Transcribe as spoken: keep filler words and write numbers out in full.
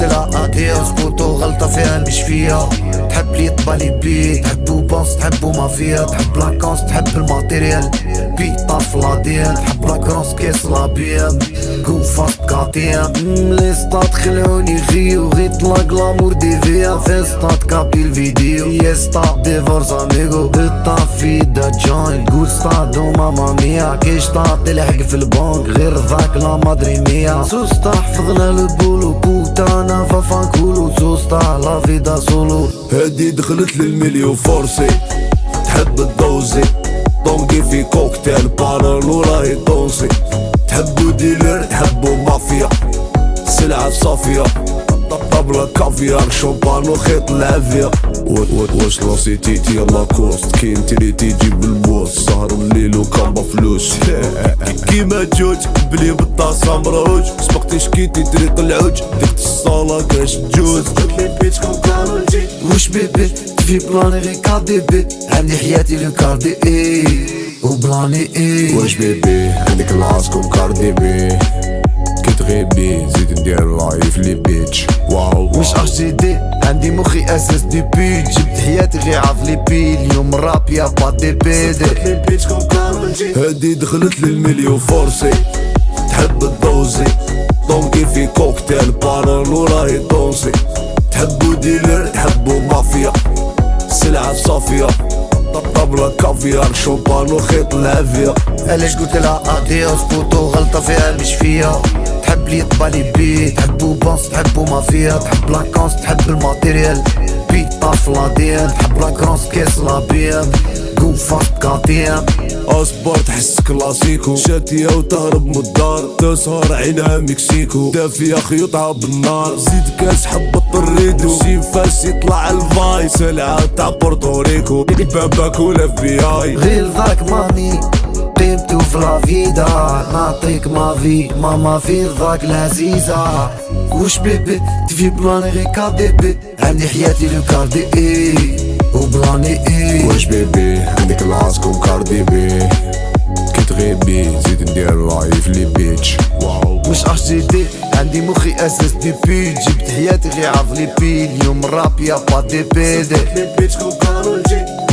قلت لها اديوس بوتو غلطة فيها مش فيها. تحب لي طبالي بيت، تحبو بونس تحبو مافيا، تحب لاكونس تحب الماتيريال، بيت طاف لاديال، تحب لاكونس كيس لابيال، جو فاست كاتيا. لي ستات خلعوني غيو غيت لا غلامور دي فيا، في ستات كابي الفيديو يا ستات ديفورس اميغو بتا في دا جوين قول ستات دو ماما ميا كيش طاط تلحق في البنك غير ذاك لا مادري ميا. سوستا حفظنا البولو بوتانا فافانكولو سوستا لا فيدا سولو. هادي دخلت للمليون فورسي تحب الدوزي طونقي في كوكتيل بارانو راهي طونسي. تحبو ديلر تحبو مافيا سلعة صافية طبلة كافيار شومبان وخيط العافية. واش لاسيتي تي لاكوست كاين تيلي تيجي بالبوس سهر الليل وكامبا فلوس. كيما جوج بلي بالطاسة مروج سبقتي شكيتي طريق العوج ديك الصالة كاش تجوز. وش بيبي في بلاني غي كاردي بي عندي حياتي لو كاردي اي وبلاني اي. واش بيبي عندك العاسكم كاردي بي كي تغيبي زيد ندير لايف لي بيتش واو. مش ار جي دي عندي مخي اساس دي بي جبت حياتي غي عاف لي بي اليوم راب يا با دي بي دي. هادي دخلت للمليون فورسي تحب الدوزي طونقي في كوكتيل بارانو راهي طونسي. تحبو ديلر تحبو مافيا سلعة صافية طبلة كافيار شومبان وخيط العافية. علاش قلت لها اديوس بوتو غلطة فيها مش فيا. تحب لي طبالي بيت تحبو بونس تحبو مافيا، تحب لاكونس تحب الماتيريال، بيت طاف لاديال، تحب لاكونس كيس لابيال، جو فاست كاتيا. اصبر تحس كلاسيكو شاتية وتهرب من الدار تسهر عينها مكسيكو دافية خيوطها بالنار زيد كاس حبط الريدو شي فاس يطلع الفاي سلعة تاع بورتوريكو باباك ولا في اي. غير ذاك مامي قيمتو في لافيدا نعطيك مافي ماما في ذاك العزيزة. وش بيبي تفي بلاني غي كاردي بي عندي حياتي لو كاردي اي وبلاني اي. واش بيبي عندك العاسكم كاردي بي كي تغيبي زيد ندير لايف لي بيتش واو. مش ار جي دي عندي مخي اساس دي بي جبت حياتي غي عاف لي بي اليوم راب يا با دي بي دي.